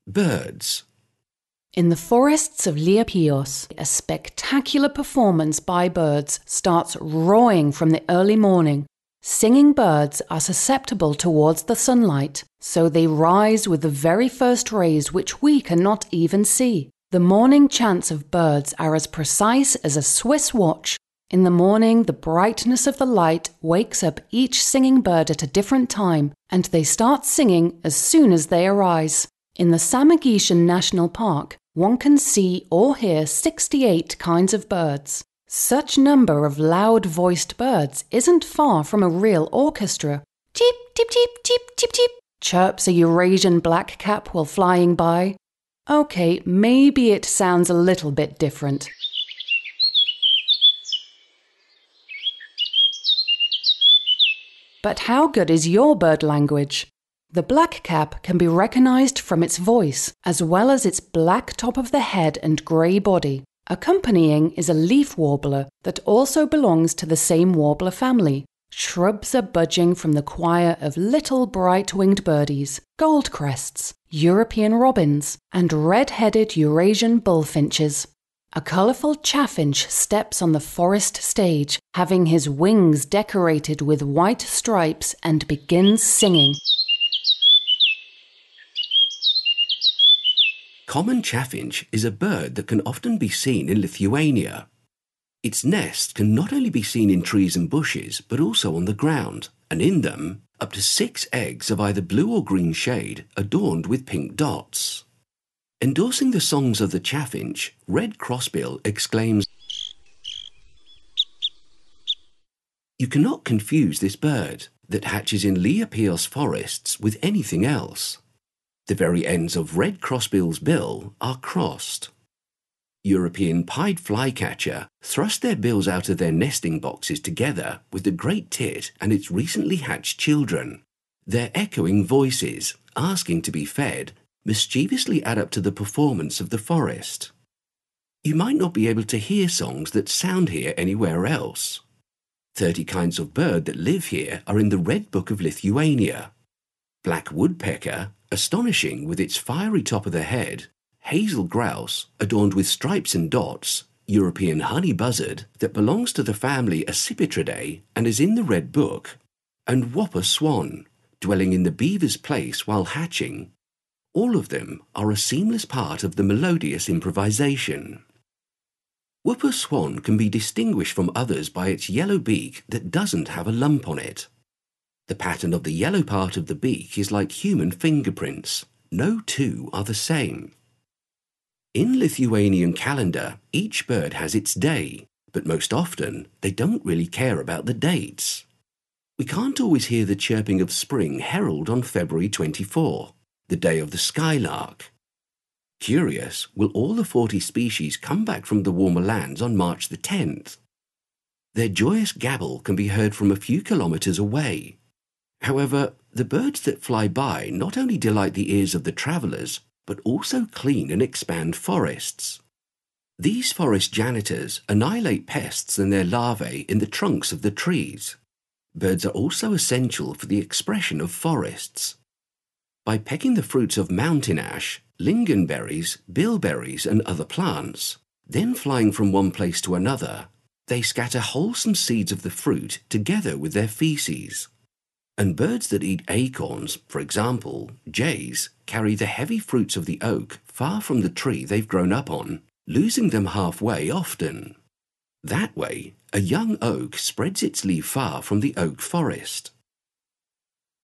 Birds. In the forests of Liepaios, a spectacular performance by birds starts roaring from the early morning. Singing birds are susceptible towards the sunlight, so they rise with the very first rays which we cannot even see. The morning chants of birds are as precise as a Swiss watch. In the morning, the brightness of the light wakes up each singing bird at a different time, and they start singing as soon as they arise. In the Samogition National Park, one can see or hear 68 kinds of birds. Such number of loud-voiced birds isn't far from a real orchestra. Cheep, cheep, cheep, cheep, cheep, cheep, chirps a Eurasian blackcap while flying by. Okay, maybe it sounds a little bit different. But how good is your bird language? The blackcap can be recognized from its voice, as well as its black top of the head and grey body. Accompanying is a leaf warbler that also belongs to the same warbler family. Shrubs are budging from the choir of little bright-winged birdies, goldcrests, European robins, and red-headed Eurasian bullfinches. A colourful chaffinch steps on the forest stage, having his wings decorated with white stripes, and begins singing. Common chaffinch is a bird that can often be seen in Lithuania. Its nest can not only be seen in trees and bushes, but also on the ground, and in them, up to 6 eggs of either blue or green shade adorned with pink dots. Endorsing the songs of the chaffinch, Red Crossbill exclaims, "You cannot confuse this bird that hatches in Liepaios forests with anything else. The very ends of Red Crossbill's bill are crossed." European pied flycatcher thrust their bills out of their nesting boxes together with the great tit and its recently hatched children. Their echoing voices, asking to be fed, mischievously add up to the performance of the forest. You might not be able to hear songs that sound here anywhere else. 30 kinds of bird that live here are in the Red Book of Lithuania. Black woodpecker, astonishing with its fiery top of the head, hazel grouse, adorned with stripes and dots, European honey buzzard that belongs to the family Accipitridae and is in the Red Book, and whopper swan, dwelling in the beaver's place while hatching. All of them are a seamless part of the melodious improvisation. Whopper swan can be distinguished from others by its yellow beak that doesn't have a lump on it. The pattern of the yellow part of the beak is like human fingerprints. No two are the same. In Lithuanian calendar, each bird has its day, but most often they don't really care about the dates. We can't always hear the chirping of spring herald on February 24, the day of the skylark. Curious, will all the 40 species come back from the warmer lands on March the 10th? Their joyous gabble can be heard from a few kilometres away. However, the birds that fly by not only delight the ears of the travellers, but also clean and expand forests. These forest janitors annihilate pests and their larvae in the trunks of the trees. Birds are also essential for the expression of forests. By pecking the fruits of mountain ash, lingonberries, bilberries and other plants, then flying from one place to another, they scatter wholesome seeds of the fruit together with their feces. And birds that eat acorns, for example, jays, carry the heavy fruits of the oak far from the tree they've grown up on, losing them halfway often. That way, a young oak spreads its leaf far from the oak forest.